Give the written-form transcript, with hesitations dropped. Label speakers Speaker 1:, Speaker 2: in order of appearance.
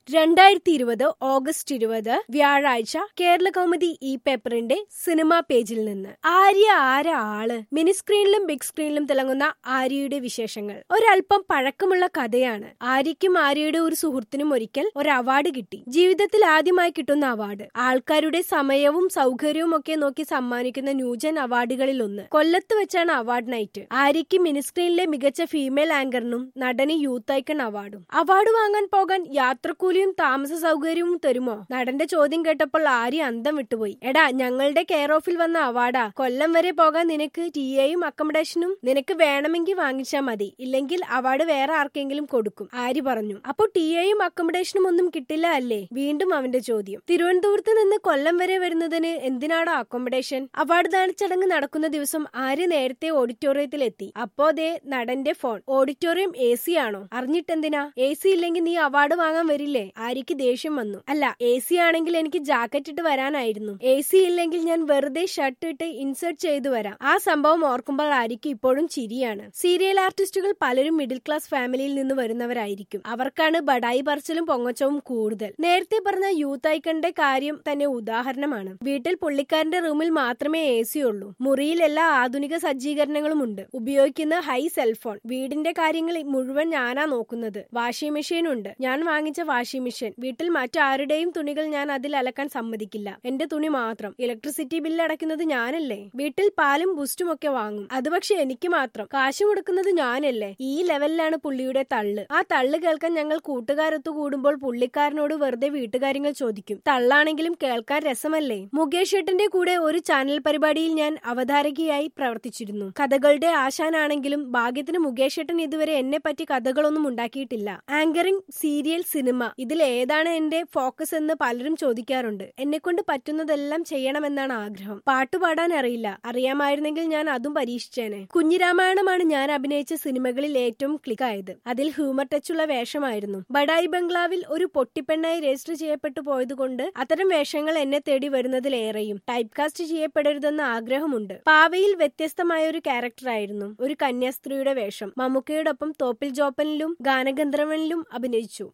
Speaker 1: 2020 August 20 വ്യാഴാഴ്ച കേരള കൗമുദി ഈ പേപ്പറിന്റെ സിനിമാ പേജിൽ നിന്ന് ആര്യ ആള് മിനി സ്ക്രീനിലും ബിഗ് സ്ക്രീനിലും തിളങ്ങുന്ന ആര്യയുടെ വിശേഷങ്ങൾ. ഒരല്പം പഴക്കമുള്ള കഥയാണ്. ആര്യയ്ക്കും ആര്യയുടെ ഒരു സുഹൃത്തിനും ഒരിക്കൽ ഒരു അവാർഡ് കിട്ടി. ജീവിതത്തിൽ ആദ്യമായി കിട്ടുന്ന അവാർഡ്. ആൾക്കാരുടെ സമയവും സൗകര്യവും ഒക്കെ നോക്കി സമ്മാനിക്കുന്ന ന്യൂജൻ അവാർഡുകളിൽ ഒന്ന്. കൊല്ലത്ത് വെച്ചാണ് അവാർഡ് നൈറ്റ്. ആര്യയ്ക്ക് മിനി സ്ക്രീനിലെ മികച്ച ഫീമെയിൽ ആങ്കറിനും നടന് യൂത്ത് ഐക്കൺ അവാർഡും. അവാർഡ് വാങ്ങാൻ പോകാൻ യാത്രക്കൂലിയും താമസ സൗകര്യവും തരുമോ? നടന്റെ ചോദ്യം കേട്ടപ്പോൾ ആര്യ അന്തം വിട്ടുപോയി. എടാ, ഞങ്ങളുടെ കെയർ ഓഫിൽ വന്ന അവാർഡാ. കൊല്ലം വരെ പോകാൻ നിനക്ക് ടിഎയും അക്കോമഡേഷനും നിനക്ക് വേണമെങ്കിൽ വാങ്ങിച്ചാ മതി, ഇല്ലെങ്കിൽ അവാർഡ് വേറെ ആർക്കെങ്കിലും കൊടുക്കും, ആര്യ പറഞ്ഞു. അപ്പൊ ടിഎയും അക്കോമഡേഷനും ഒന്നും കിട്ടില്ല അല്ലേ? വീണ്ടും അവന്റെ ചോദ്യം. തിരുവനന്തപുരത്ത് നിന്ന് കൊല്ലം വരെ വരുന്നതിന് എന്തിനാടാ അക്കോമഡേഷൻ? അവാർഡ് ദാന ചടങ്ങ് നടക്കുന്ന ദിവസം ആര്യ നേരത്തെ ഓഡിറ്റോറിയത്തിൽ എത്തി. അപ്പോ ദേ നടന്റെ ഫോൺ. ഓഡിറ്റോറിയം AC ആണോ? അറിഞ്ഞിട്ടെന്തിനാ? AC ഇല്ലെങ്കിൽ നീ അവാർഡ് വാങ്ങാൻ വരില്ലേ? ആര്യക്ക് ദേഷ്യം വന്നു. അല്ല, AC ആണെങ്കിൽ എനിക്ക് ജാക്കറ്റ് ഇട്ട് വരാനായിരുന്നു. AC ഇല്ലെങ്കിൽ ഞാൻ വെറുതെ ഷർട്ട് ഇട്ട് ഇൻസേർട്ട് ചെയ്തു വരാം. ആ സംഭവം ഓർക്കുമ്പോൾ ആര്യക്ക് ഇപ്പോഴും ചിരിയാണ്. സീരിയൽ ആർട്ടിസ്റ്റുകൾ പലരും മിഡിൽ ക്ലാസ് ഫാമിലിയിൽ നിന്ന് വരുന്നവരായിരിക്കും. അവർക്കാണ് ബഡായി പറച്ചിലും പൊങ്ങച്ചവും കൂടുതൽ. നേരത്തെ പറഞ്ഞ യൂത്ത് ഐക്കണിന്റെ കാര്യം തന്നെ ഉദാഹരണമാണ്. വീട്ടിൽ പുള്ളിക്കാരന്റെ റൂമിൽ മാത്രമേ AC ഉള്ളൂ. മുറിയിൽ എല്ലാ ആധുനിക സജ്ജീകരണങ്ങളും ഉണ്ട്. ഉപയോഗിക്കുന്ന ഹൈ സെൽഫോൺ. വീടിന്റെ കാര്യങ്ങൾ മുഴുവൻ ഞാനാ നോക്കുന്നത്. വാഷിംഗ് മെഷീൻ ഉണ്ട്. ഞാൻ വാങ്ങിച്ച വാഷിംഗ് മെഷീൻ. വീട്ടിൽ മറ്റാരുടെയും തുണികൾ ഞാൻ അതിൽ അലക്കാൻ സമ്മതിക്കില്ല. എന്റെ തുണി മാത്രം. ഇലക്ട്രിസിറ്റി ബില്ല് അടയ്ക്കുന്നത് ഞാനല്ലേ? വീട്ടിൽ പാലും ബൂസ്റ്റും ഒക്കെ വാങ്ങും. അത് പക്ഷെ എനിക്ക് മാത്രം. കാശ് കൊടുക്കുന്നത് ഞാനല്ലേ? ഈ ലെവലിലാണ് പുള്ളിയുടെ തള്ള്. ആ തള്ള് കേൾക്കാൻ ഞങ്ങൾ കൂട്ടുകാരൊത്തു കൂടുമ്പോൾ പുള്ളിക്കാരനോട് വെറുതെ വീട്ടുകാര്യങ്ങൾ ചോദിക്കും. തള്ളാണെങ്കിലും കേൾക്കാൻ രസമല്ലേ? മുകേഷ് ഏട്ടന്റെ കൂടെ ഒരു ചാനൽ പരിപാടിയിൽ ഞാൻ അവതാരകയായി പ്രവർത്തിച്ചിരുന്നു. കഥകളുടെ ആശാനാണെങ്കിലും ഭാഗ്യത്തിന് മുകേഷ് ഏട്ടൻ ഇതുവരെ എന്നെ പറ്റി കഥകളൊന്നും ഉണ്ടാക്കിയിട്ടില്ല. ആങ്കറിംഗ്, സീരിയൽ, സിനിമ, ഇതിൽ ഏതാണ് എന്റെ ഫോക്കസ് എന്ന് പലരും ചോദിക്കാറുണ്ട്. എന്നെ കൊണ്ട് പറ്റുന്നതെല്ലാം ചെയ്യണമെന്നാണ് ആഗ്രഹം. പാട്ടുപാടാൻ അറിയില്ല. അറിയാമായിരുന്നെങ്കിൽ ഞാൻ അതും പരീക്ഷിച്ചേനെ. കുഞ്ഞിരാമായണമാണ് ഞാൻ അഭിനയിച്ച സിനിമകളിൽ ഏറ്റവും ക്ലിക്കായത്. അതിൽ ഹ്യൂമർ ടച്ചുള്ള വേഷമായിരുന്നു. ബഡായി ബംഗ്ലാവിൽ ഒരു പൊട്ടിപ്പെണ്ണായി രജിസ്റ്റർ ചെയ്യപ്പെട്ടു പോയതുകൊണ്ട് അത്തരം വേഷങ്ങൾ എന്നെ തേടി വരുന്നതിലേറെയും. ടൈപ്പ് കാസ്റ്റ് ചെയ്യപ്പെടരുതെന്ന ആഗ്രഹമുണ്ട്. പാവയിൽ വ്യത്യസ്തമായ ഒരു ക്യാരക്ടറായിരുന്നു. ഒരു കന്യാസ്ത്രീയുടെ വേഷം. മമ്മൂക്കയോടൊപ്പം തോപ്പിൽ ജോപ്പനിലും ഗാനഗന്ധർവനിലും അഭിനയിച്ചു.